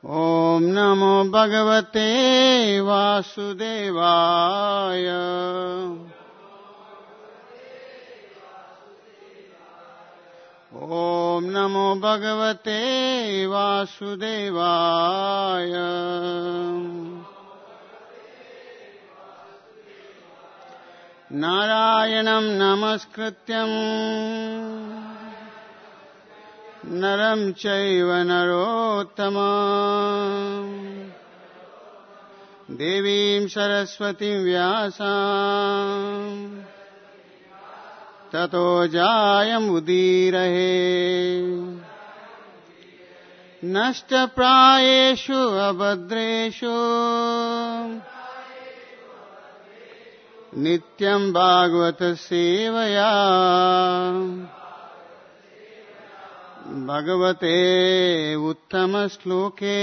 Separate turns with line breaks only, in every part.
ॐ नमो भगवते वासुदेवाय। ॐ नमो भगवते वासुदेवाय। नारायणं नमस्कृत्यं नरं चैव नरोत्तमं देवीं सरस्वतीं व्यासं ततो जायमुदीरये। नष्टप्रायेषु अभद्रेषु नित्यं भागवत सेवया भगवते उत्तम श्लोके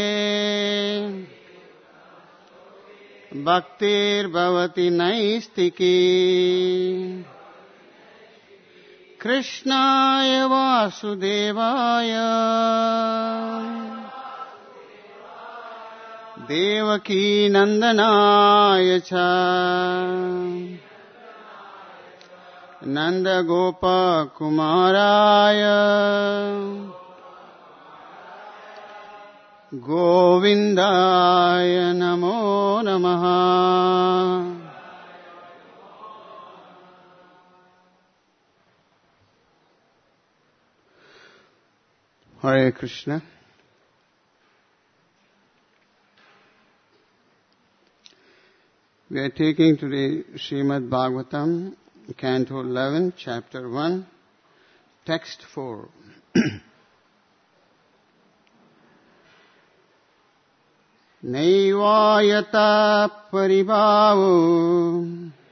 भक्तिर्भवति नैष्टिकी। कृष्णाय वासुदेवाय देवकी नंदनाय च नंदगोपकुमाराय गोविन्दाय नमो नमः। Hare Krishna. We are taking today Srimad Bhagavatam, Canto 11, Chapter 1, Text 4. Naivayata paribhavo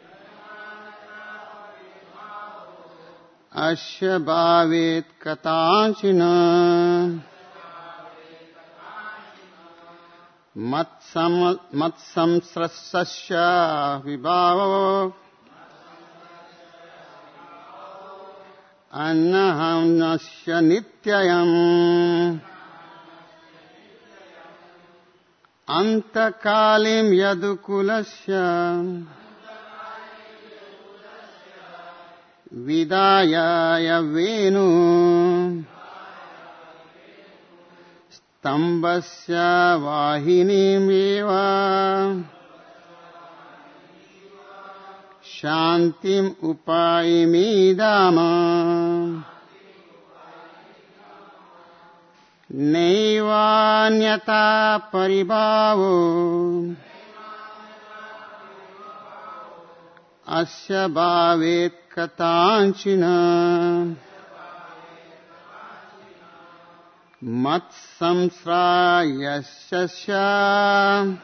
asya bhavet katanchina matsamsrasya vibhavo annahamnasya nityayam antakalim yadukulasya vidayaya venu stambasya vahinim eva shantim upayimidama Naivanyata paribhavo asya bhavet katanchina matsamsrayasya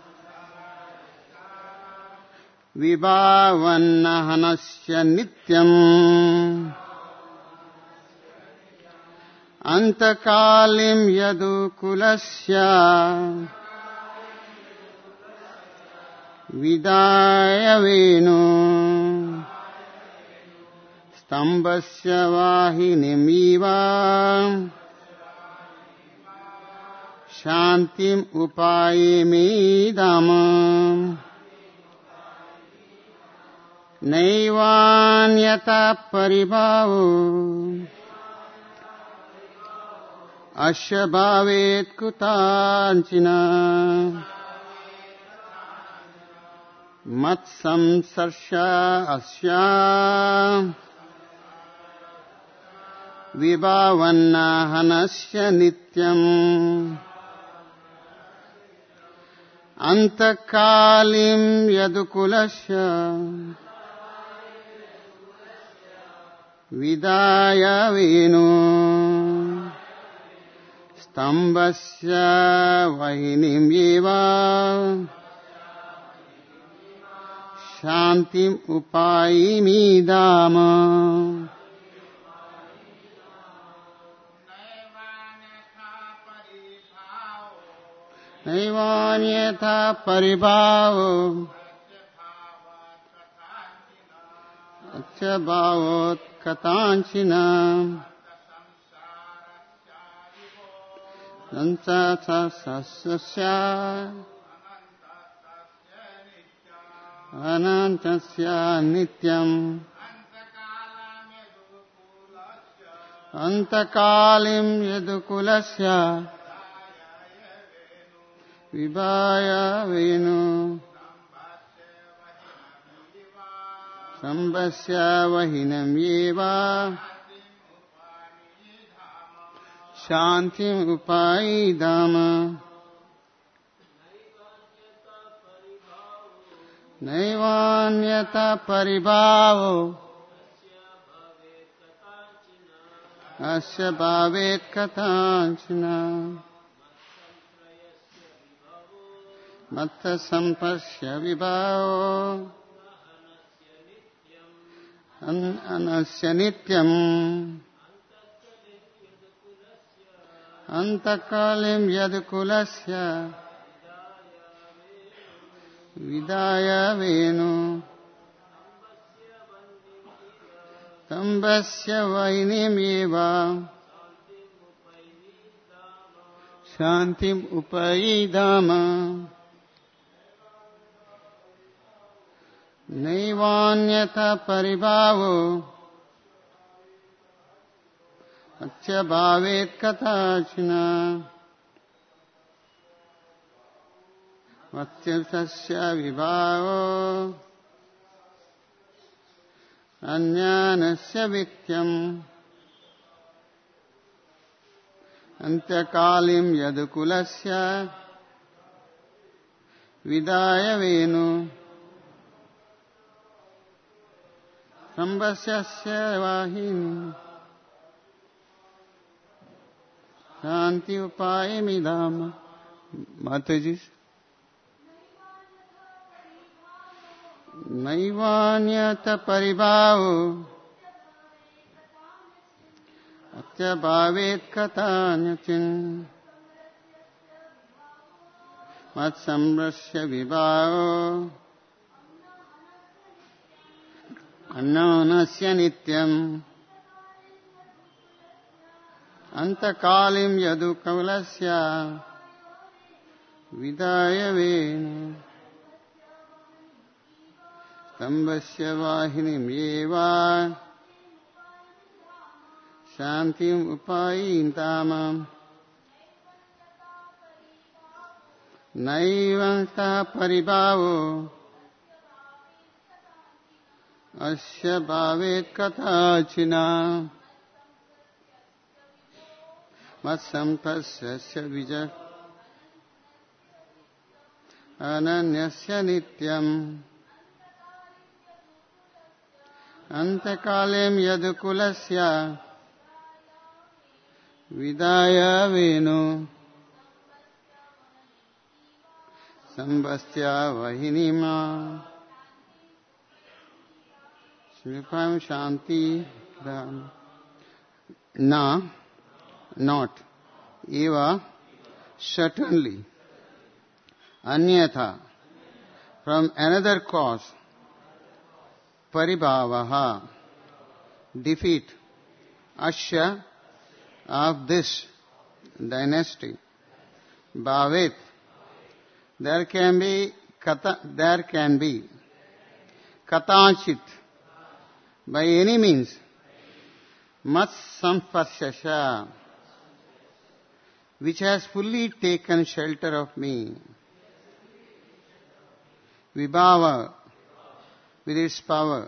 vibhavannahanasya nityam antakalim yadukulasya vidaya venu stambasya vahinimiva shantim upayimidam naivanyata paribhavo asya bhavet kutanchina matsamsarsya asya vibhavannahanasya nityam antakalim yadukulasya vidaya venu stambasya vahinim eva shantim upayimidama naivanyata paribhavo asya bhavet katanchina Sansasasya Anantasya Nityam Antakalim Yadukulasya Vibhaya Venu Sambhasya Vahinam Yeva Shantim Upaidama Naivanyata Paribhavo Asya Bhavet Katanchana Matta Sampasya Vibhavo Anasya Nityam Antakalim Yadukulasya Vidaya Venu Tambasya Vainim Eva Shantim Upaidama Naivanyata Paribhavo Asya Bhavet Kathachina Vatyasya Vibhavo Anyanasya Vityam Antyakalim Yadukulasya Vidaya Venu Sambhasyasya Vahini Shanti Upayamidama. Mataji. Naivanyata Paribhavo Atya Bhavet Katanyachin Matsambrasya Vibhavo Annanasya Nityam Antakalim Yadukulasya Vidaya Venu Tambasya Vahinim Eva Shantim Upayintama Naivanta Paribhavo Asya Bhavet Kathachina Matsampasya Vijay Ananyasya Nityam Antakalim Yadukulasya Vidaya Venu Sambhasya Vahinima Sripam Shanti Na not eva certainly anyatha from another cause paribhavaha defeat asya of this dynasty bhavet there can be katanchit by any means mat sampasyasya which has fully taken shelter of me vibhava with its power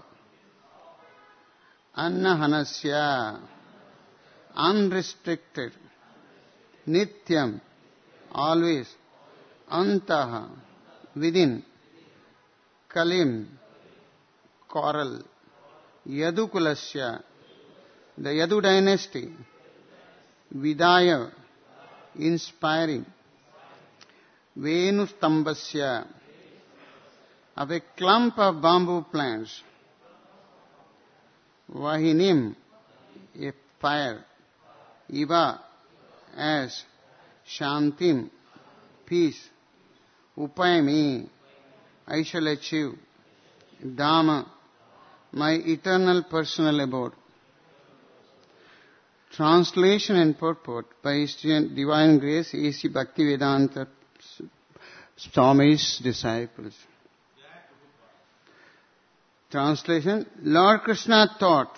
annahanasya unrestricted nityam always antaha within kalim coral yadukulasya the Yadu dynasty vidaya inspiring venustambasya of a clump of bamboo plants vahinim a fire iva as shantim peace upayami I shall achieve Dhamma my eternal personal abode. Translation and purport by His Divine Grace A.C. Bhaktivedanta Swami's disciples. Translation. Lord Krishna thought,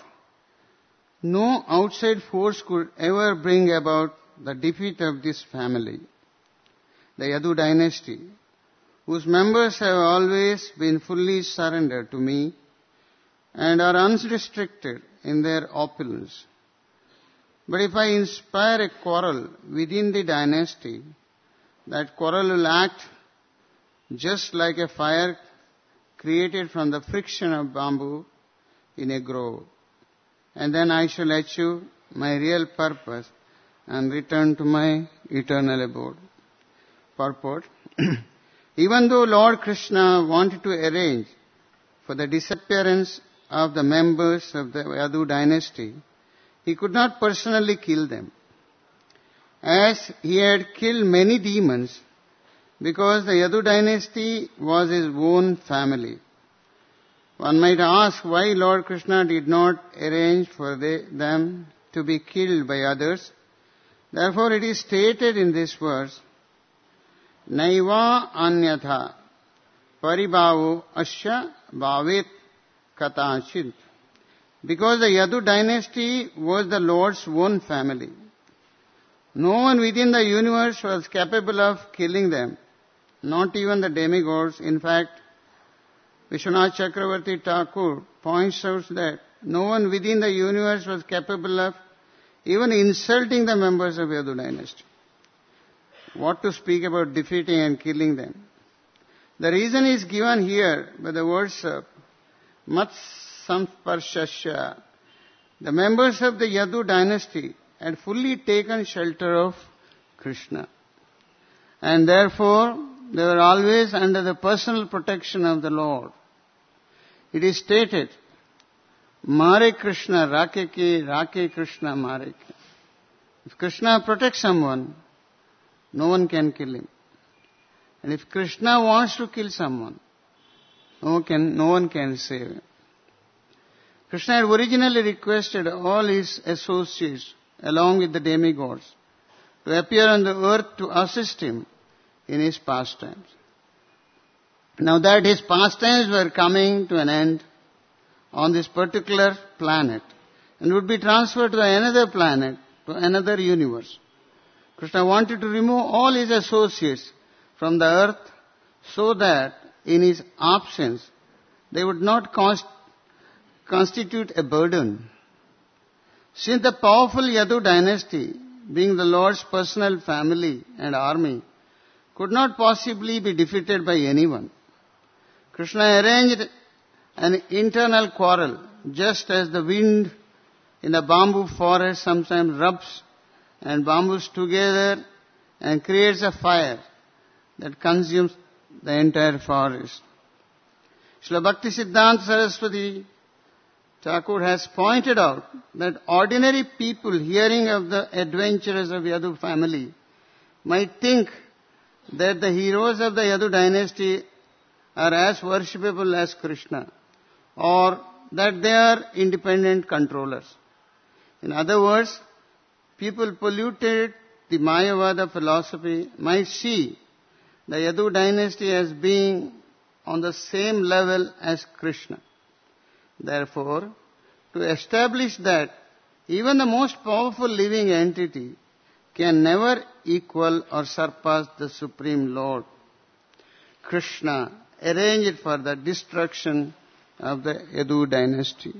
no outside force could ever bring about the defeat of this family, the Yadu dynasty, whose members have always been fully surrendered to me and are unrestricted in their opulence. But if I inspire a quarrel within the dynasty, that quarrel will act just like a fire created from the friction of bamboo in a grove. And then I shall achieve my real purpose and return to my eternal abode. Purport. Even though Lord Krishna wanted to arrange for the disappearance of the members of the Yadu dynasty, he could not personally kill them, as he had killed many demons, because the Yadu dynasty was his own family. One might ask why Lord Krishna did not arrange for them to be killed by others. Therefore it is stated in this verse, Naiva anyatha paribhavo asya bhavet katachit. Because the Yadu dynasty was the Lord's own family. No one within the universe was capable of killing them, not even the demigods. In fact, Vishwanath Chakravarti Thakur points out that no one within the universe was capable of even insulting the members of Yadu dynasty. What to speak about defeating and killing them? The reason is given here by the words of Mat Samsparshasya. The members of the Yadu dynasty had fully taken shelter of Krishna. And therefore, they were always under the personal protection of the Lord. It is stated, Mare Krishna Rake Ke, Rake Krishna Mare Ke. If Krishna protects someone, no one can kill him. And if Krishna wants to kill someone, no one can save him. Krishna had originally requested all his associates, along with the demigods, to appear on the earth to assist him in his pastimes. Now that his pastimes were coming to an end on this particular planet and would be transferred to another planet, to another universe, Krishna wanted to remove all his associates from the earth so that in his absence they would not constitute a burden. Since the powerful Yadu dynasty, being the Lord's personal family and army, could not possibly be defeated by anyone, Krishna arranged an internal quarrel, just as the wind in the bamboo forest sometimes rubs and bamboos together and creates a fire that consumes the entire forest. Srila Bhaktisiddhanta Saraswati Thakur has pointed out that ordinary people hearing of the adventures of Yadu family might think that the heroes of the Yadu dynasty are as worshipable as Krishna, or that they are independent controllers. In other words, people polluted the Mayavada philosophy might see the Yadu dynasty as being on the same level as Krishna. Therefore, to establish that even the most powerful living entity can never equal or surpass the Supreme Lord, Krishna arranged for the destruction of the Yadu dynasty.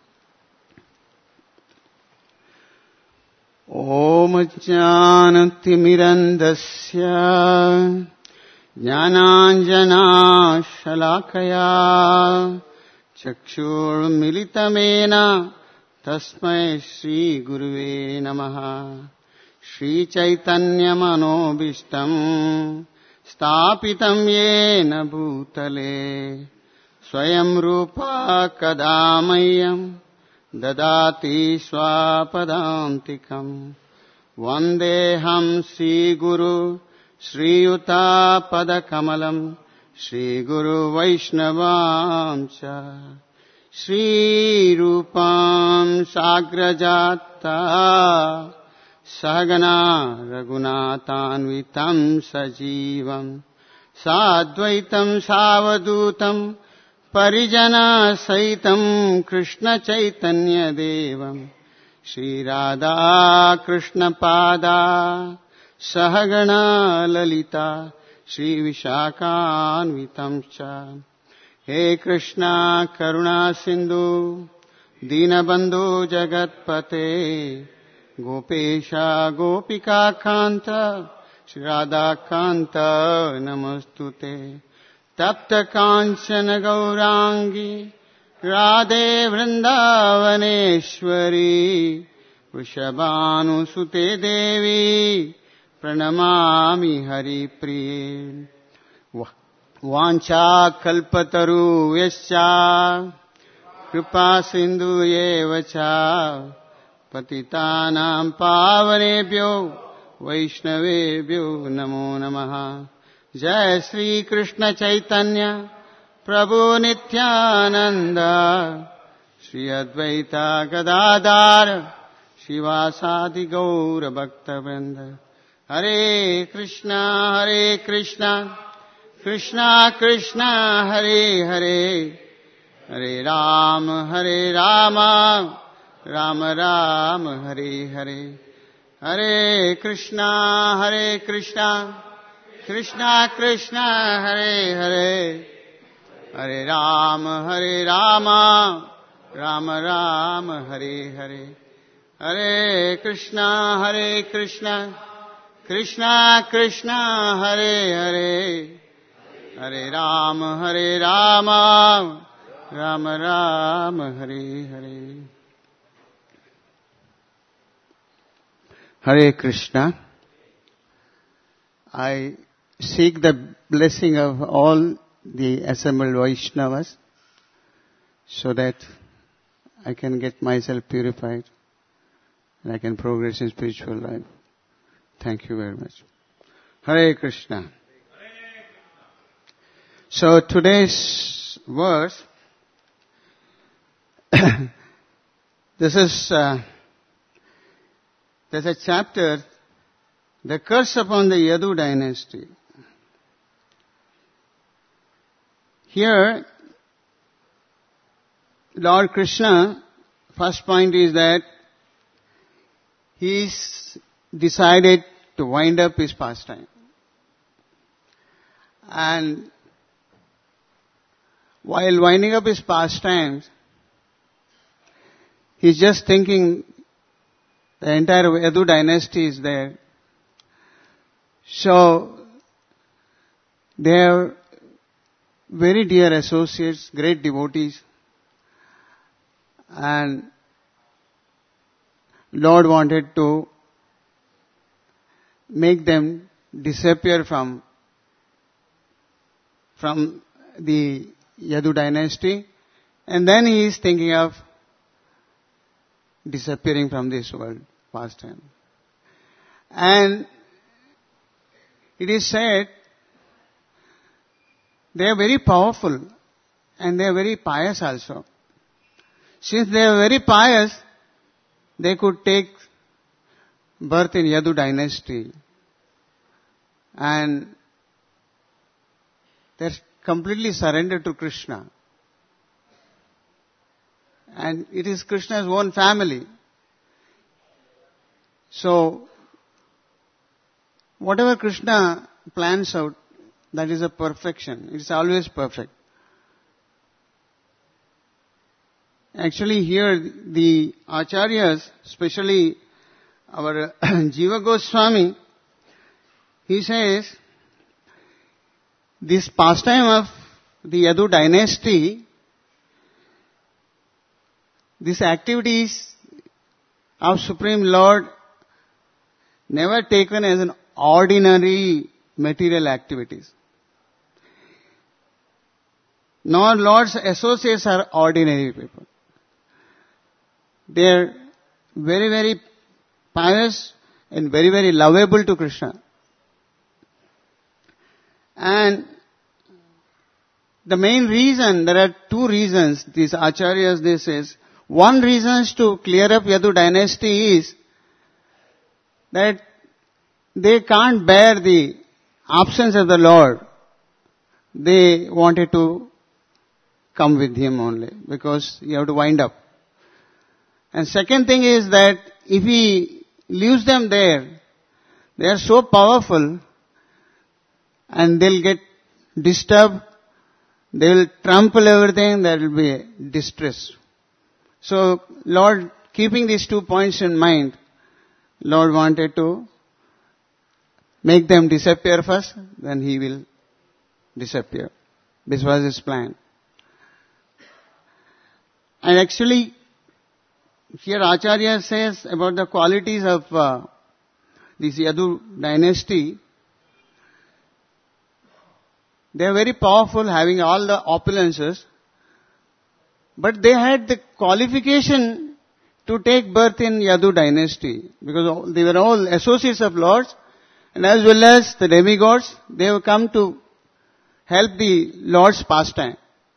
Om Jnanatirmirandasya Jnananjana Shalakaya Chakshur Militamena Tasmai Shri Guruve Namaha Shri Chaitanya Manobishtam Stapitam Yena Bhutale Swayam Rupa Kadamayam Dadati Swapadantikam Vandeham Sri Guru Sri Yuta Padakamalam Shri Guru Vaishnavam Cha Shri Rupam Sagrajat Samasta Sahagana Raghunatanvitam Sajivam Sadvaitam Savadutam Parijana Saitam Krishna Chaitanya Devam Shri Radha Krishna Pada Sahagana Lalita Shri Vishakhanvitam Cha He Krishna Karuna Sindhu Dinabandhu Jagatpate Gopesha Gopika Kanta Shri Radha Kanta Namostute Tapta Kanchana Gaurangi Radhe Vrindavaneshwari Vrishabhanu Sute Devi Pranamami Hari Priye Vancha Kalpataru Yascha Kripa Sindhu Yevacha Patitanam Pavanebhyo Vaishnavebhyo Namo Namaha Jai Shri Krishna Chaitanya Prabhu Nityananda Shri Advaita Gadadhar Shivasadi Gaura Bhakta Vrinda Hare Krishna Krishna Krishna Hare Hare Hare Rama Rama Rama Hare Hare Hare Krishna Krishna Krishna Hare Hare Hare Rama Rama Rama Hare Hare Hare Krishna Krishna Krishna Hare Hare Hare Rama Rama Rama Hare Hare Hare Krishna. I seek the blessing of all the assembled Vaishnavas so that I can get myself purified and I can progress in spiritual life. Thank you very much. Hare Krishna. So today's verse, this is, there's a chapter, the curse upon the Yadu dynasty. Here, Lord Krishna, first point is that he's decided to wind up his pastime. And while winding up his pastimes, he's just thinking the entire Yadu dynasty is there. So, they are very dear associates, great devotees. And Lord wanted to make them disappear from the Yadu dynasty. And then he is thinking of disappearing from this world pastime. And it is said they are very powerful and they are very pious also. Since they are very pious, they could take birth in Yadu dynasty. And they are completely surrendered to Krishna. And it is Krishna's own family. So, whatever Krishna plans out, that is a perfection. It's always perfect. Actually here the Acharyas, especially our Jiva Goswami, he says, this pastime of the Yadu dynasty, these activities of Supreme Lord never taken as an ordinary material activities. Nor Lord's associates are ordinary people. They are very, very pious and very, very lovable to Krishna. And the main reason, there are two reasons, these acharyas, they says, one reason to clear up Yadu dynasty is that they can't bear the absence of the Lord. They wanted to come with him only because you have to wind up. And second thing is that if he leaves them there, they are so powerful and they'll get disturbed. They will trample everything. There will be distress. So Lord, keeping these 2 points in mind, Lord wanted to make them disappear first, then he will disappear. This was his plan. And actually, here Acharya says about the qualities of this Yadu dynasty. They are very powerful, having all the opulences, but they had the qualification to take birth in Yadu dynasty, because they were all associates of lords, and as well as the demigods. They have come to help the Lord's pastime.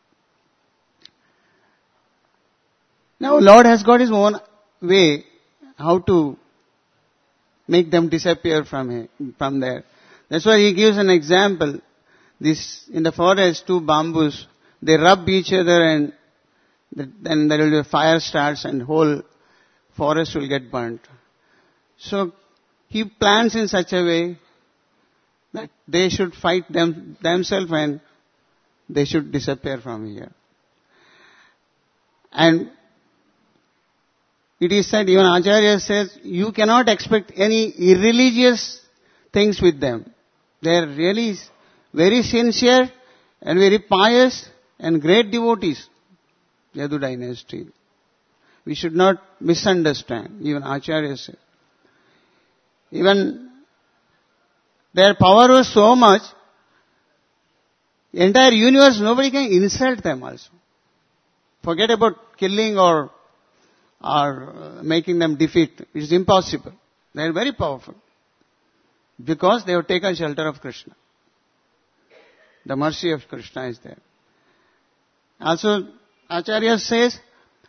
Now Lord has got his own way how to make them disappear from there. That's why he gives an example. This, in the forest, 2 bamboos, they rub each other and then there will be a fire starts and whole forest will get burnt. So he plans in such a way that they should fight themselves and they should disappear from here. And it is said, even Acharya says, you cannot expect any irreligious things with them. They are really very sincere and very pious and great devotees. Yadu dynasty. We should not misunderstand. Even Acharya said. Even their power was so much, entire universe, nobody can insult them also. Forget about killing or making them defeat. It is impossible. They are very powerful. Because they have taken shelter of Krishna. The mercy of Krishna is there. Also, Acharya says,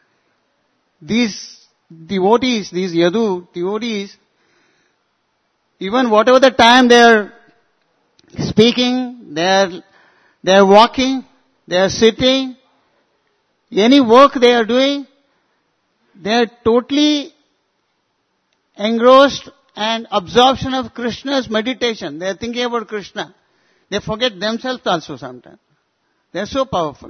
these devotees, these Yadu devotees, even whatever the time they are speaking, they are walking, they are sitting, any work they are doing, they are totally engrossed and absorption of Krishna's meditation. They are thinking about Krishna. They forget themselves also sometimes. They are so powerful.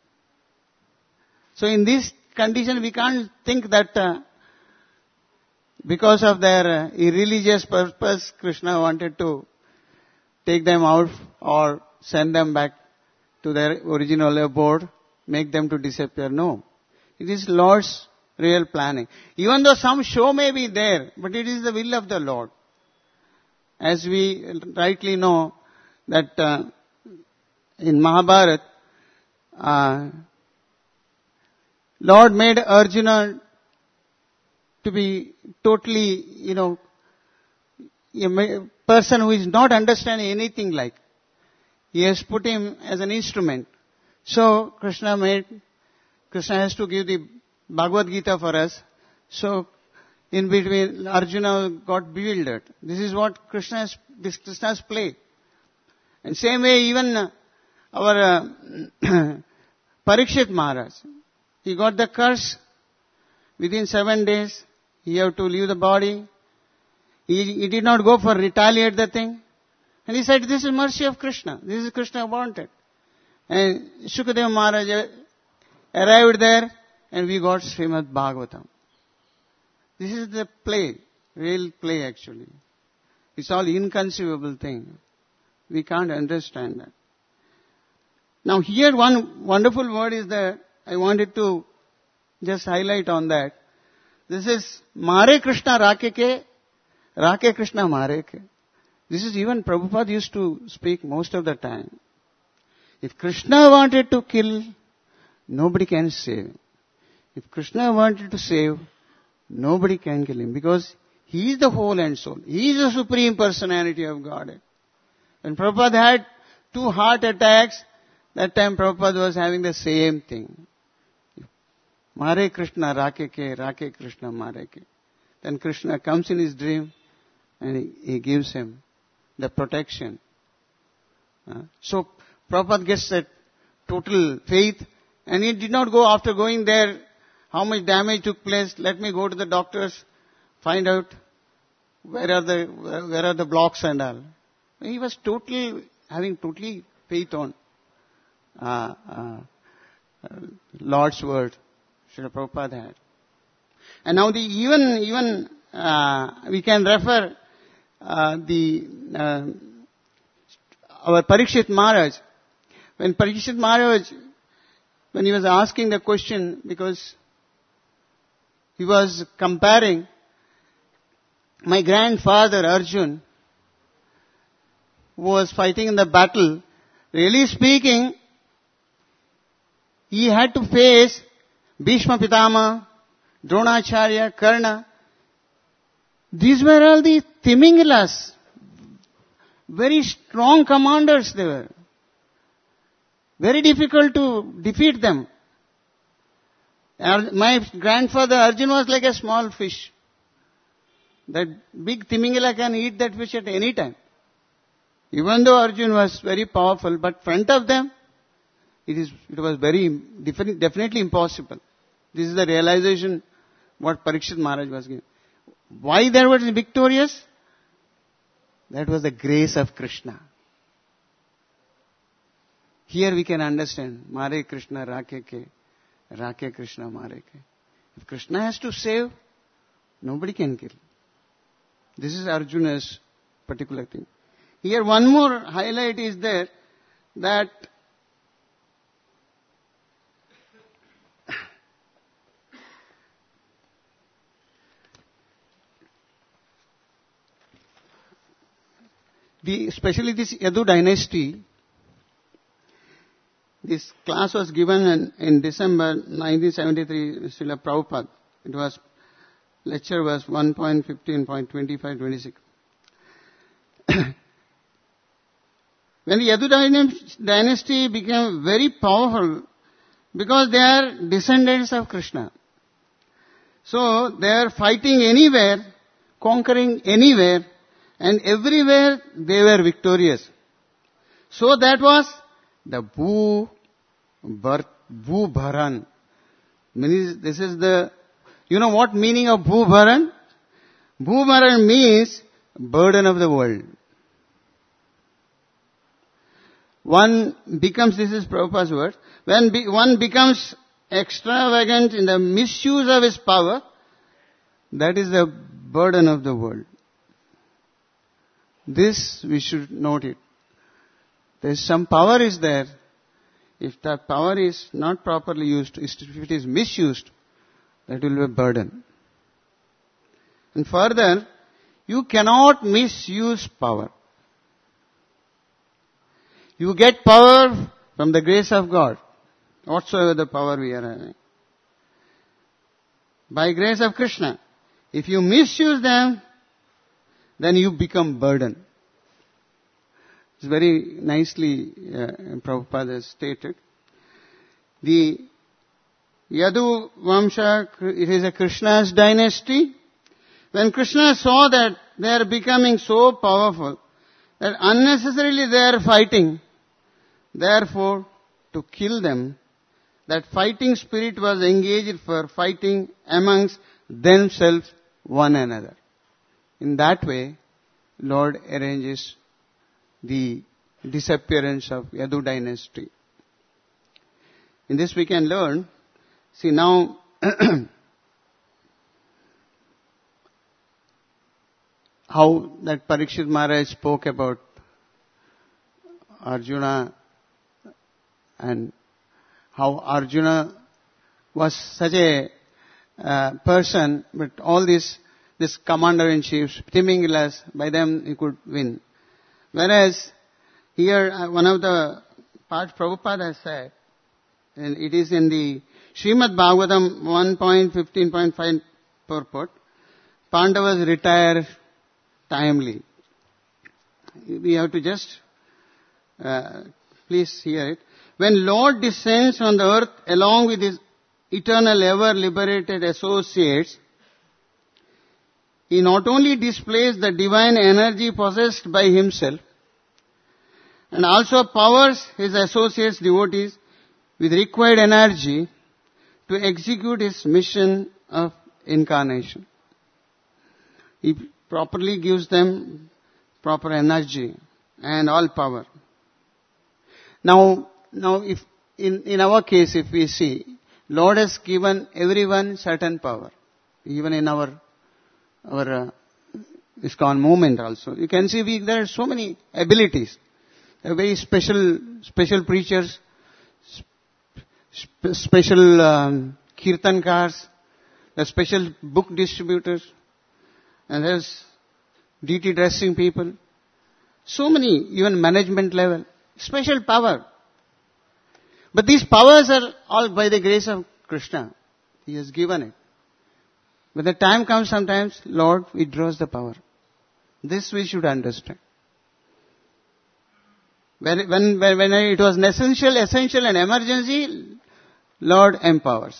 So in this condition, we can't think that because of their irreligious purpose, Krishna wanted to take them out or send them back to their original abode, make them to disappear. No. It is Lord's real planning. Even though some show may be there, but it is the will of the Lord. As we rightly know that in Mahabharata, Lord made Arjuna to be totally, a person who is not understanding anything like. He has put him as an instrument. So Krishna has to give the Bhagavad Gita for us. So in between, Arjuna got bewildered. This is what Krishna's play. And same way, even our Parikshit Maharaj, he got the curse. Within 7 days, he had to leave the body. He did not go for retaliate the thing. And he said, this is mercy of Krishna. This is Krishna wanted. And Shukadeva Maharaj arrived there and we got Srimad Bhagavatam. This is the play, real play actually. It's all inconceivable thing. We can't understand that. Now here one wonderful word is that I wanted to just highlight on that. This is Mare Krishna Rake Krishna Mare Ke. This is even Prabhupada used to speak most of the time. If Krishna wanted to kill, nobody can save. If Krishna wanted to save, nobody can kill him because he is the whole and soul. He is the supreme personality of Godhead. When Prabhupada had 2 heart attacks, that time Prabhupada was having the same thing. Mare Krishna Rake Krishna Mare ke. Then Krishna comes in his dream and he gives him the protection. So Prabhupada gets that total faith, and he did not go after going there, how much damage took place, let me go to the doctors, find out where are the blocks and all. He was having totally faith on Lord's word. Srila Prabhupada had. And now even we can refer our Parikshit Maharaj. When Parikshit Maharaj, when he was asking the question, because he was comparing my grandfather Arjun, who was fighting in the battle, really speaking, he had to face Bhishma Pitama, Dronacharya, Karna. These were all the Timingalas. Very strong commanders they were. Very difficult to defeat them. My grandfather Arjun was like a small fish. That big Timingala can eat that fish at any time. Even though Arjun was very powerful, but front of them, it was definitely impossible. This is the realization what Parikshit Maharaj was giving. Why they were victorious? That was the grace of Krishna. Here we can understand, Mare Krishna Rake Krishna Mare ke. If Krishna has to save, nobody can kill. This is Arjuna's particular thing. Here one more highlight is there, that especially this Yadu dynasty, this class was given in December 1973, Srila Prabhupada. Lecture was 1.15.25, 26. When the Yadu dynasty became very powerful, because they are descendants of Krishna. So they are fighting anywhere, conquering anywhere, and everywhere they were victorious. So that was the Bharan. This is the, you know what meaning of Bharan? Bharan means burden of the world. One becomes, this is Prabhupada's word, when one becomes extravagant in the misuse of his power, that is the burden of the world. This we should note it. There is some power is there. If that power is not properly used, if it is misused, that will be a burden. And further, you cannot misuse power. You get power from the grace of God, whatsoever the power we are having. By grace of Krishna. If you misuse them, then you become burden. It's very nicely Prabhupada has stated. The Yadu Vamsha, it is a Krishna's dynasty. When Krishna saw that they are becoming so powerful, that unnecessarily they are fighting, therefore to kill them, that fighting spirit was engaged for fighting amongst themselves one another. In that way, Lord arranges the disappearance of Yadu dynasty. In this we can learn, see now, how that Parikshit Maharaj spoke about Arjuna, and how Arjuna was such a person, but all this commander-in-chiefs, Timingalas, by them he could win. Whereas here one of the parts Prabhupada has said, and it is in the Srimad Bhagavatam 1.15.5 purport, Pandavas retire timely. We have to just, please hear it. When Lord descends on the earth along with his eternal, ever liberated associates, he not only displays the divine energy possessed by himself, and also powers his associates, devotees, with required energy to execute his mission of incarnation. He properly gives them proper energy and all power. Now if in our case, if we see, Lord has given everyone certain power, even in our ISKCON movement also. You can see there are so many abilities. There are very special preachers, special kirtankars, there are special book distributors, and there's deity dressing people. So many, even management level, special power. But these powers are all by the grace of Krishna. He has given it. When the time comes, sometimes Lord withdraws the power. This we should understand. When it was essential and emergency, Lord empowers.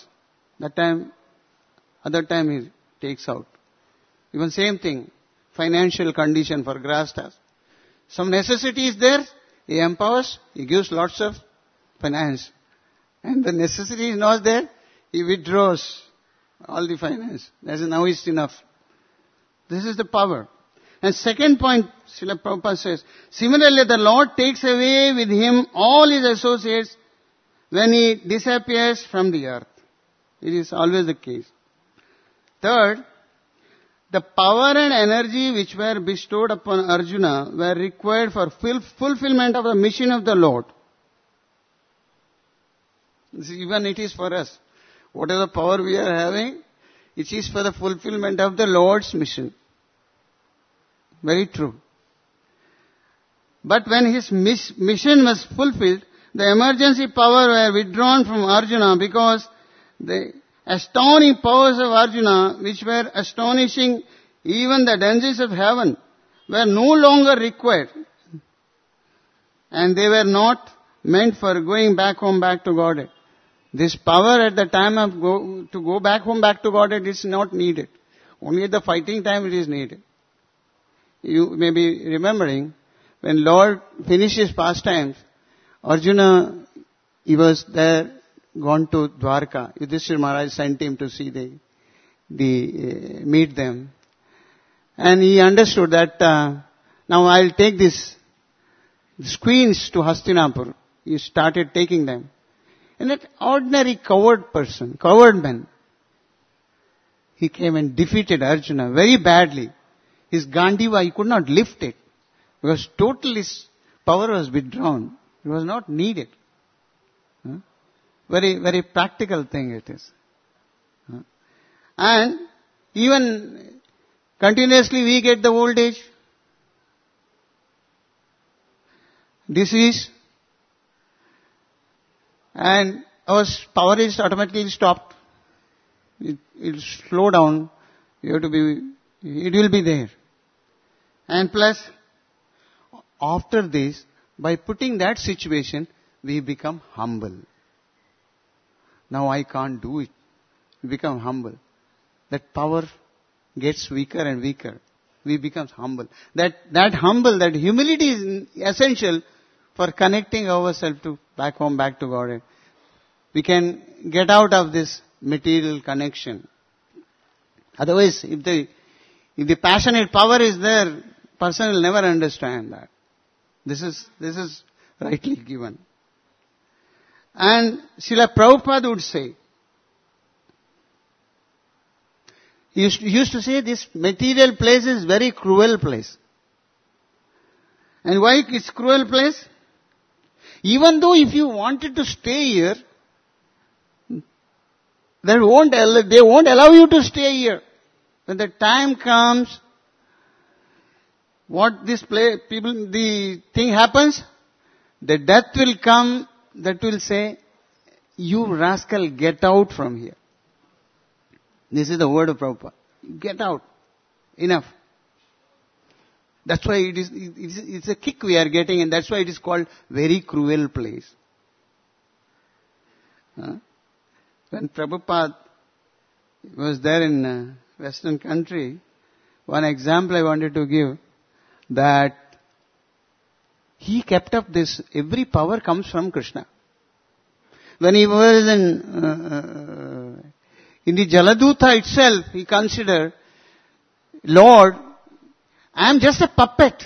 Other time He takes out. Even same thing, financial condition for grastas. Some necessity is there, He empowers, He gives lots of finance. And the necessity is not there, He withdraws all the finance. Now it's enough. This is the power. And second point, Srila Prabhupada says, similarly the Lord takes away with Him all His associates when He disappears from the earth. It is always the case. Third, the power and energy which were bestowed upon Arjuna were required for fulfillment of the mission of the Lord. Even it is for us. Whatever power we are having, it is for the fulfillment of the Lord's mission. Very true. But when his mission was fulfilled, the emergency power were withdrawn from Arjuna because the astounding powers of Arjuna, which were astonishing even the dungeons of heaven, were no longer required. And they were not meant for going back home, back to Godhead. This power at the time of to go back home, back to Godhead is not needed. Only at the fighting time it is needed. You may be remembering, when Lord finished his pastimes, Arjuna, he was there, gone to Dwarka. Yudhishthira Maharaj sent him to see meet them. And he understood that, now I'll take these queens to Hastinapur. He started taking them. And that ordinary coward man, he came and defeated Arjuna very badly. His Gandiva, he could not lift it, because totally his power was withdrawn. It was not needed. Very, very practical thing it is. And even continuously we get the old age, disease, and our power is automatically stopped. It will slow down. It will be there. And plus, after this, by putting that situation, we become humble. Now I can't do it. We become humble. That power gets weaker and weaker. We become humble. That humility is essential for connecting ourselves to back home, back to God. We can get out of this material connection. Otherwise, if the passionate power is there, person will never understand that. This is rightly given. And Srila Prabhupada would say, he used to say this material place is very cruel place. And why it's cruel place? Even though if you wanted to stay here, they won't allow you to stay here. When the time comes, the thing happens, the death will come, that will say, you rascal, get out from here. This is the word of Prabhupada. Get out. Enough. That's why it's a kick we are getting, and that's why it is called very cruel place. When Prabhupada was there in Western country, one example I wanted to give, that he kept up this, every power comes from Krishna. When he was in the Jaladuta itself, he considered, Lord, I am just a puppet.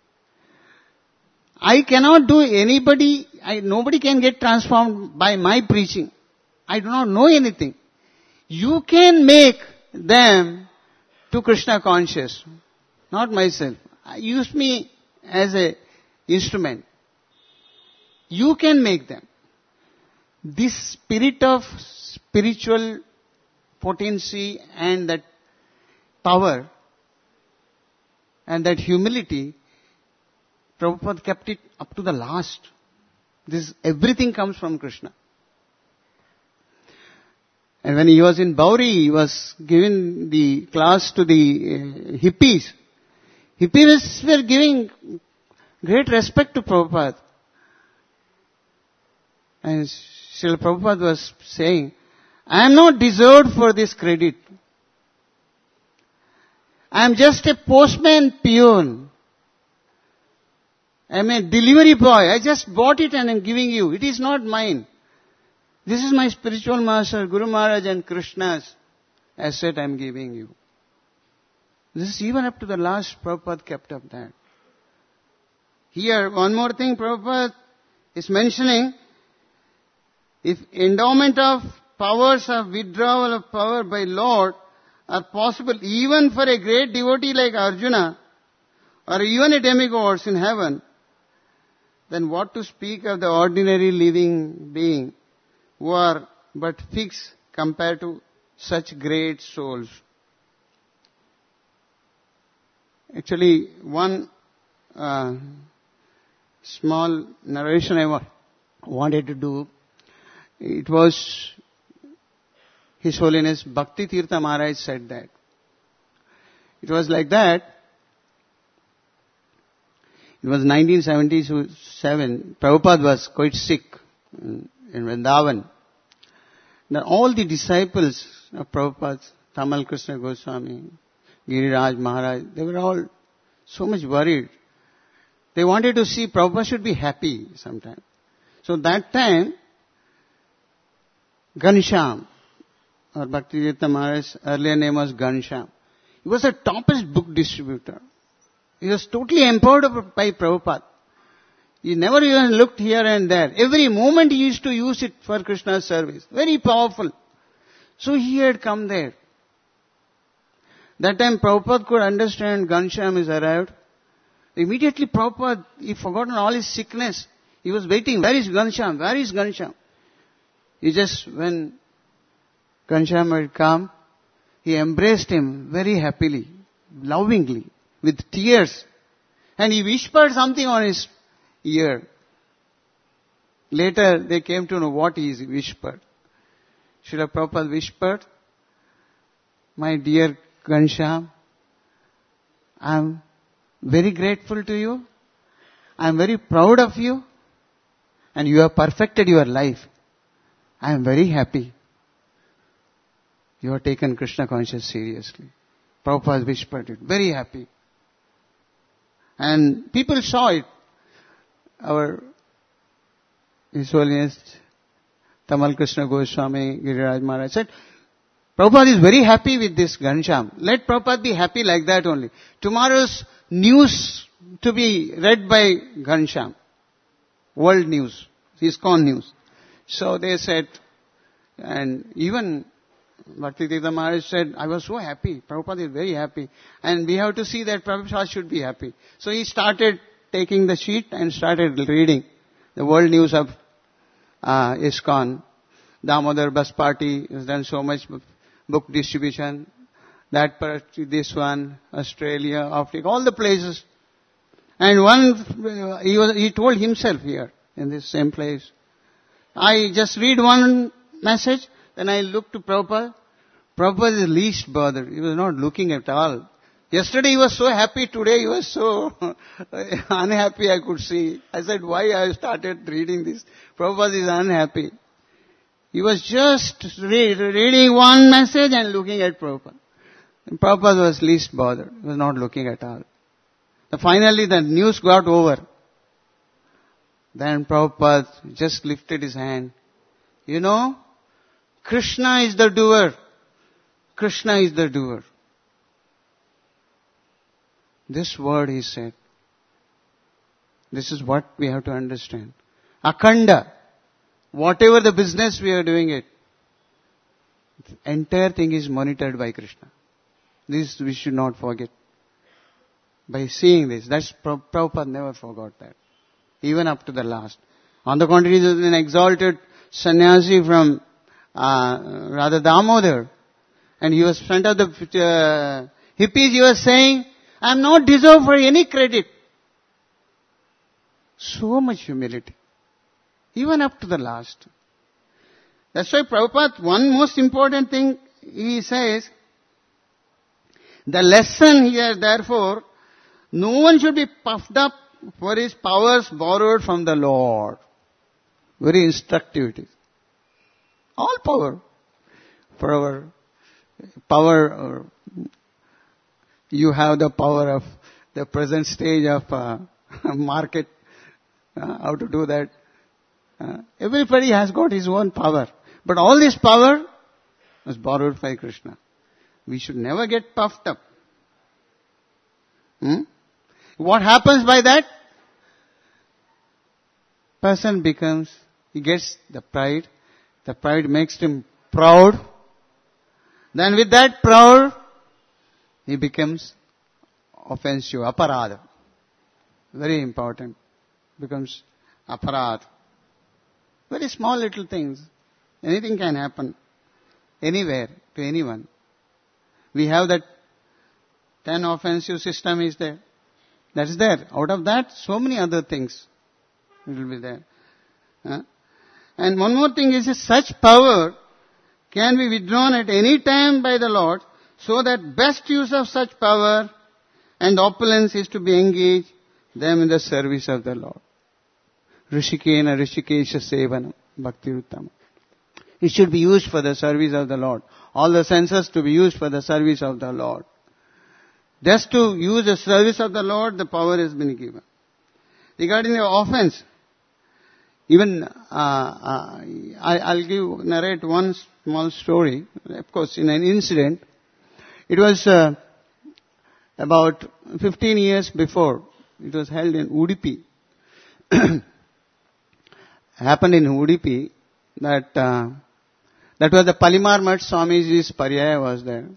I cannot do nobody can get transformed by my preaching. I do not know anything. You can make them to Krishna conscious, not myself. Use me as a instrument. You can make them. This spirit of spiritual potency and that power and that humility, Prabhupada kept it up to the last. Everything comes from Krishna. And when he was in Bauri, he was giving the class to the hippies. Hippies were giving great respect to Prabhupada. And Srila Prabhupada was saying, I am not deserved for this credit. I am just a postman peon. I am a delivery boy. I just bought it and I am giving you. It is not mine. This is my spiritual master, Guru Maharaj and Krishna's asset I am giving you. This is even up to the last, Prabhupada kept up that. Here, one more thing Prabhupada is mentioning. If endowment of powers of withdrawal of power by Lord are possible even for a great devotee like Arjuna or even a demigod in heaven, then what to speak of the ordinary living being who are but fixed compared to such great souls. Actually, one small narration I wanted to do. It was His Holiness Bhakti Tirtha Maharaj said that. It was like that. It was 1977. Prabhupada was quite sick in Vrindavan. Now all the disciples of Prabhupada, Tamal Krishna Goswami, Giriraj Maharaj, they were all so much worried. They wanted to see Prabhupada should be happy sometime. So that time, Ghanshyam, or Bhaktivedanta Maharaj's earlier name was Ghanshyam. He was a toppest book distributor. He was totally empowered by Prabhupada. He never even looked here and there. Every moment he used to use it for Krishna's service. Very powerful. So he had come there. That time Prabhupada could understand Ghanshyam is arrived. Immediately Prabhupada, he forgotten all his sickness. He was waiting. Where is Ghanshyam? Where is Ghanshyam? He just, when Ghanshyam had come, he embraced him very happily, lovingly, with tears. And he whispered something on his ear. Later they came to know what he whispered. Srila Prabhupada whispered, my dear Ghanshyam, I am very grateful to you. I am very proud of you. And you have perfected your life. I am very happy. You have taken Krishna consciousness seriously. Prabhupada whispered it. Very happy. And people saw it. His Holiness Tamal Krishna Goswami, Giriraj Maharaj said, Prabhupada is very happy with this Ghanshyam. Let Prabhupada be happy like that only. Tomorrow's news to be read by Ghanshyam. World news. ISKCON news. So they said, and even Bhaktivedanta Maharaj said, I was so happy. Prabhupada is very happy. And we have to see that Prabhupada should be happy. So he started taking the sheet and started reading the world news of ISKCON. Damodar Bus Party has done so much book distribution. That party, this one, Australia, Africa, all the places. And he told himself here, in this same place, I just read one message, then I look to Prabhupada. Prabhupada is least bothered. He was not looking at all. Yesterday he was so happy, today he was so unhappy, I could see. I said, why I started reading this? Prabhupada is unhappy. He was just reading one message and looking at Prabhupada. And Prabhupada was least bothered. He was not looking at all. So finally the news got over. Then Prabhupada just lifted his hand. You know, Krishna is the doer. Krishna is the doer. This word he said. This is what we have to understand. Akhanda. Whatever the business we are doing it, the entire thing is monitored by Krishna. This we should not forget. By seeing this, that's Prabhupada never forgot that. Even up to the last. On the contrary, there was an exalted sannyasi from Radha Damodar. And he was front of the hippies, he was saying, I am not deserved for any credit. So much humility. Even up to the last. That's why Prabhupada, one most important thing he says, the lesson here therefore, no one should be puffed up for his powers borrowed from the Lord. Very instructive it is. All power. For our power, you have the power of the present stage of market, how to do that. Everybody has got his own power. But all this power was borrowed by Krishna. We should never get puffed up. What happens by that? Person becomes, he gets the pride. The pride makes him proud. Then with that proud, he becomes offensive, aparad. Very important. Becomes aparad. Very small little things. Anything can happen. Anywhere, to anyone. We have that 10 offensive system is there. That is there. Out of that, so many other things will be there. And one more thing is such power can be withdrawn at any time by the Lord, so that best use of such power and opulence is to be engaged them in the service of the Lord. Rishikena Rishikesha Sevanam Bhakti Uttama. It should be used for the service of the Lord. All the senses to be used for the service of the Lord. Just to use the service of the Lord, the power has been given. Regarding the offense, even I'll narrate one small story. Of course, in an incident, it was about 15 years before. It was held in Udupi. Happened in Udupi that that was the Palimar Mutt Swamiji's Paryaya was there.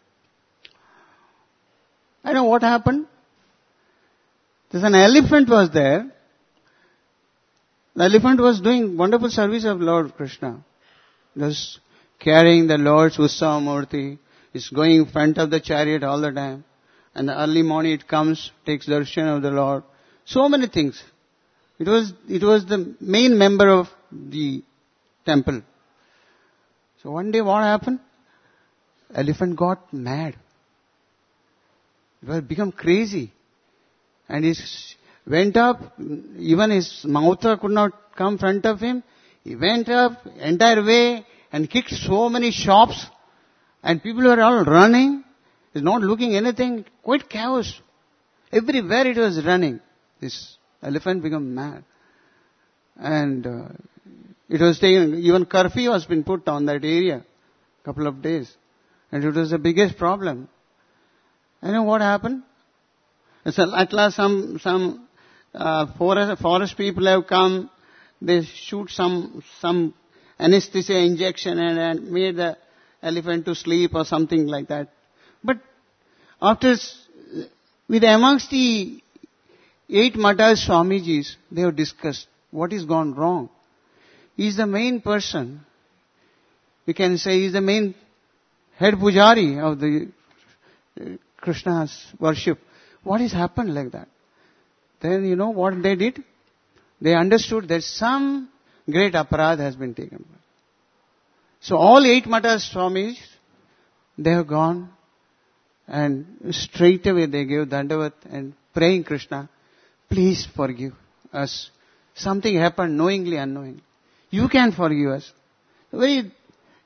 I know what happened. There's an elephant was there. The elephant was doing wonderful service of Lord Krishna. Just carrying the Lord's Utsava Murti. It's going in front of the chariot all the time. And the early morning it comes, takes darshan of the Lord. So many things. It was the main member of the temple. So one day what happened? Elephant got mad. It was become crazy. And he went up, even his mouth could not come in front of him. He went up entire way and kicked so many shops. And people were all running. He's not looking anything. Quite chaos. Everywhere it was running. This elephant became mad. And it was taken, even curfew has been put on that area. Couple of days. And it was the biggest problem. You know what happened? So at last some forest people have come. They shoot some anesthesia injection and made the elephant to sleep or something like that. But after, with amongst the 8 Matas Swamijis, they have discussed what is gone wrong. He is the main person. We can say he is the main head pujari of the Krishna's worship. What has happened like that? Then you know what they did? They understood that some great aparad has been taken. So all 8 Matas Swamis, they have gone and straight away they gave Dandavat and praying Krishna, please forgive us. Something happened knowingly, unknowingly. You can forgive us. Very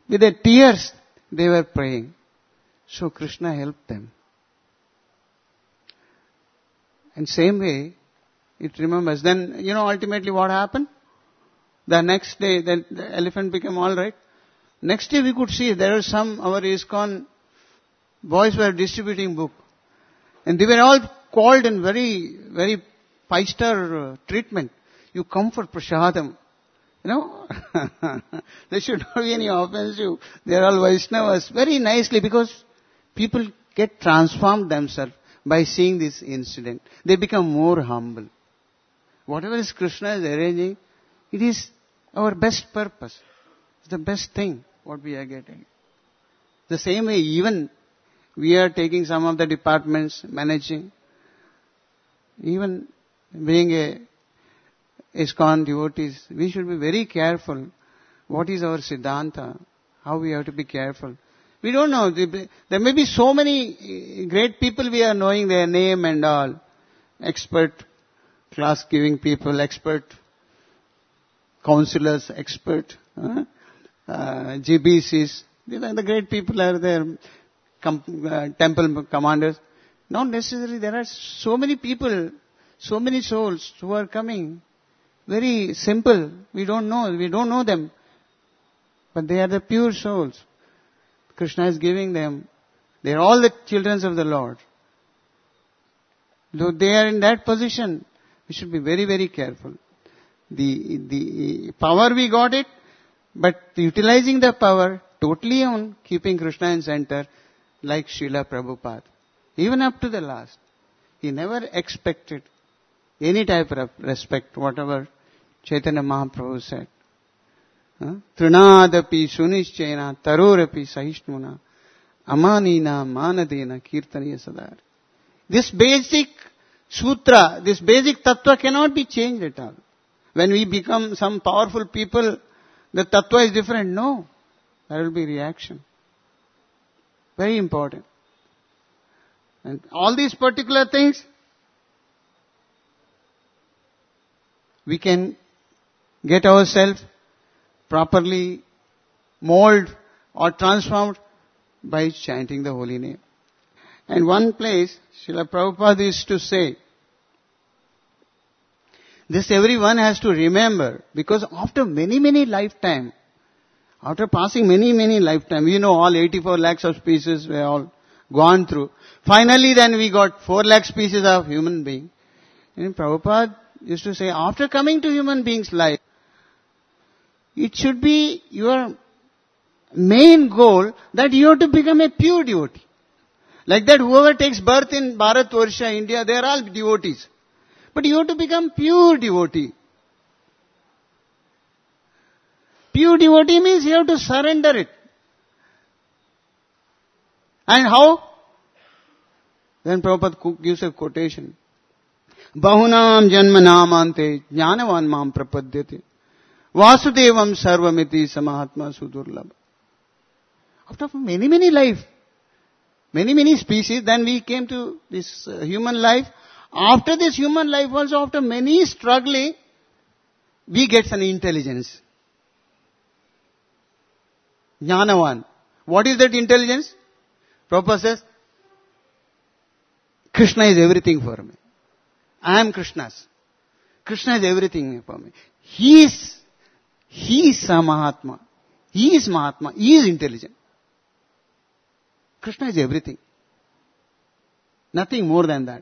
With their tears, they were praying. So Krishna helped them. And same way, it remembers. Then, ultimately what happened? The next day, the elephant became alright. Next day we could see there are our ISKCON boys were distributing book. And they were all called in very, very 5-star treatment. You come for prasadam. There should not be any offensive. They are all Vaishnavas. Very nicely, because people get transformed themselves by seeing this incident. They become more humble. Whatever is Krishna is arranging, it is our best purpose. It's the best thing what we are getting. The same way, even we are taking some of the departments, managing. Even being a ISKCON devotees, we should be very careful. What is our Siddhanta? How we have to be careful. We don't know. There may be so many great people we are knowing their name and all. Expert class giving people, expert counselors, expert GBCs. The great people are there. Temple commanders. Not necessarily. There are so many people, so many souls who are coming. Very simple. We don't know them. But they are the pure souls. Krishna is giving them. They are all the children of the Lord. Though they are in that position, we should be very, very careful. The power we got it, but utilizing the power totally on keeping Krishna in center, like Srila Prabhupada. Even up to the last. He never expected any type of respect, whatever Chaitanya Mahaprabhu said. Trinadapi sunishchena tarorapi sahishnuna amanina manadena kirtaniya sadar. This basic sutra, this basic tattva cannot be changed at all. When we become some powerful people, the tattva is different. No. There will be reaction. Very important. And all these particular things, we can get ourselves properly molded or transformed by chanting the holy name. And one place, Srila Prabhupada used to say, this everyone has to remember, because after many, many lifetime, after passing many, many lifetime, all 84 lakhs of species were all gone through. Finally then we got 4 lakh species of human being. And Prabhupada used to say, after coming to human being's life, it should be your main goal that you have to become a pure devotee. Like that, whoever takes birth in Bharatvarsha, India, they are all devotees. But you have to become pure devotee. Pure devotee means you have to surrender it. And how? Then Prabhupada gives a quotation. Bahunam janmanamante jnanavan mam prapadyate vasudevam sarvamiti samahatma sudurlabha. After many, many life, many, many species, then we came to this human life. After this human life also, after many struggling, we get some intelligence. Jnanavan. What is that intelligence? Prabhupada says, Krishna is everything for me. I am Krishna's. Krishna is everything for me. He is Mahatma. He is Mahatma. He is intelligent. Krishna is everything. Nothing more than that.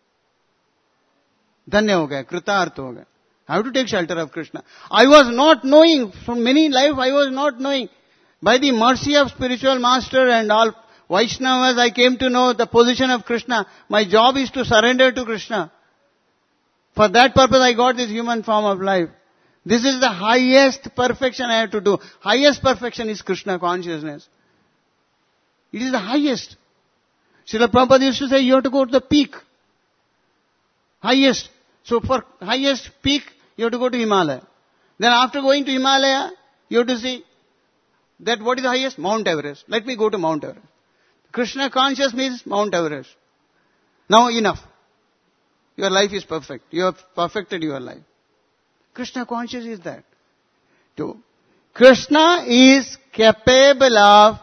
Dhanya ho gaya, kritarth ho gaya. I have to take shelter of Krishna. I was not knowing, from many life I was not knowing. By the mercy of spiritual master and all Vaishnavas, I came to know the position of Krishna. My job is to surrender to Krishna. For that purpose I got this human form of life. This is the highest perfection I have to do. Highest perfection is Krishna consciousness. It is the highest. Srila Prabhupada used to say you have to go to the peak. Highest. So for highest peak, you have to go to Himalaya. Then after going to Himalaya, you have to see that what is the highest? Mount Everest. Let me go to Mount Everest. Krishna conscious means Mount Everest. Now enough. Your life is perfect. You have perfected your life. Krishna conscious is that. To Krishna is capable of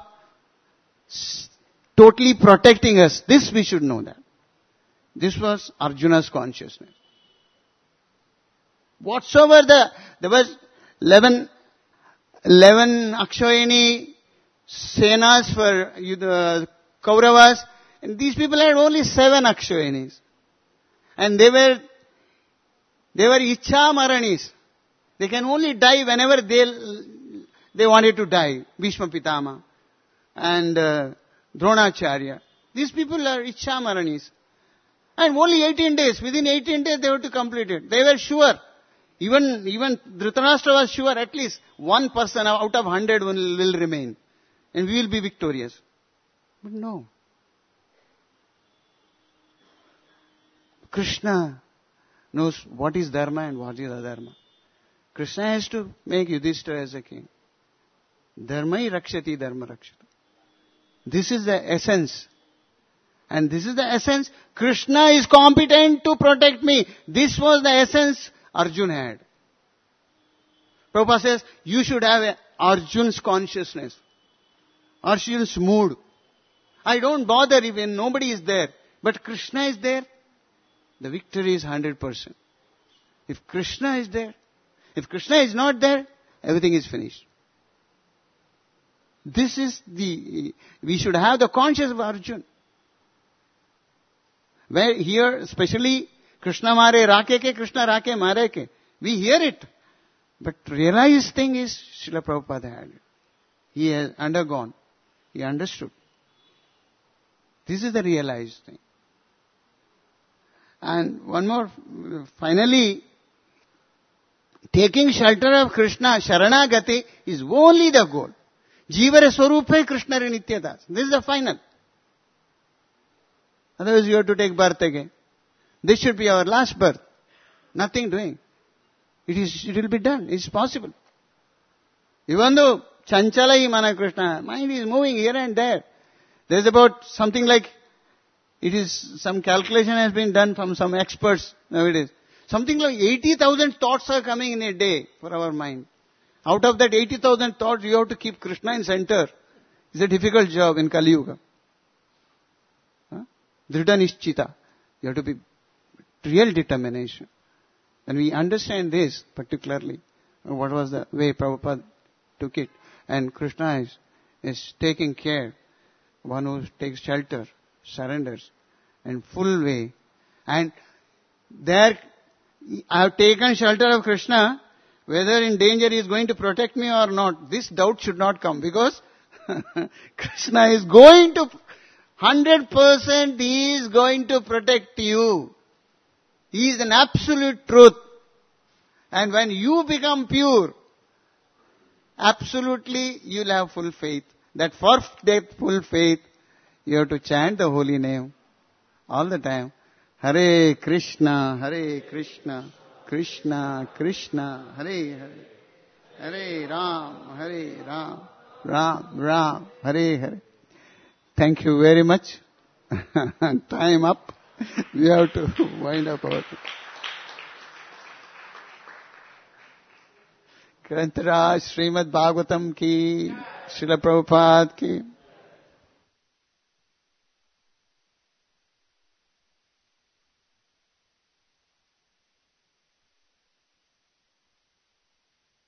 totally protecting us. This we should know that. This was Arjuna's consciousness. Whatsoever there was 11 Akshayani senas for the Kauravas, and these people had only 7 Akshayanis. And they were Ichha Maranis. They can only die whenever they wanted to die. Bhishma Pitama and Dronacharya. These people are Ichha Maranis. And only 18 days. Within 18 days they were to complete it. They were sure. Even Dhritarashtra was sure at least one person out of 100 will remain. And we will be victorious. But no. Krishna knows what is dharma and what is adharma. Krishna has to make Yudhishthira as a king. Dharmai rakshati dharma rakshata. This is the essence. And this is the essence. Krishna is competent to protect me. This was the essence Arjuna had. Prabhupada says, you should have Arjuna's consciousness. Arjuna's mood. I don't bother when nobody is there. But Krishna is there. The victory is 100%. If Krishna is there, if Krishna is not there, everything is finished. This is we should have the consciousness of Arjuna. Where here, especially, Krishna mare rake ke, Krishna rake mare ke. We hear it. But realized thing is, Srila Prabhupada had it. He has undergone. He understood. This is the realized thing. And one more, finally, taking shelter of Krishna, Sharanagati, is only the goal. Jivare Swarupe Krishna Nityadas. This is the final. Otherwise you have to take birth again. This should be our last birth. Nothing doing. It will be done. It's possible. Even though Chanchala Mana Krishna, mind is moving here and there. There's about something like, some calculation has been done from some experts nowadays. Something like 80,000 thoughts are coming in a day for our mind. Out of that 80,000 thoughts, you have to keep Krishna in center. It's a difficult job in Kali Yuga. Dhrida Nishchita. You have to be real determination. And we understand this particularly. What was the way Prabhupada took it. And Krishna is taking care. One who takes shelter, surrenders, in full way. And there, I have taken shelter of Krishna, whether in danger he is going to protect me or not. This doubt should not come, because Krishna is going to, 100% he is going to protect you. He is an absolute truth. And when you become pure, absolutely you will have full faith. That for that full faith, you have to chant the holy name all the time. Hare Krishna, Krishna Krishna, Hare Hare. Hare Ram, Ram, Hare Hare. Thank you very much. Time up. We have to wind up our Grantaraj Srimad Bhagavatam ki, Srila Prabhupada ki.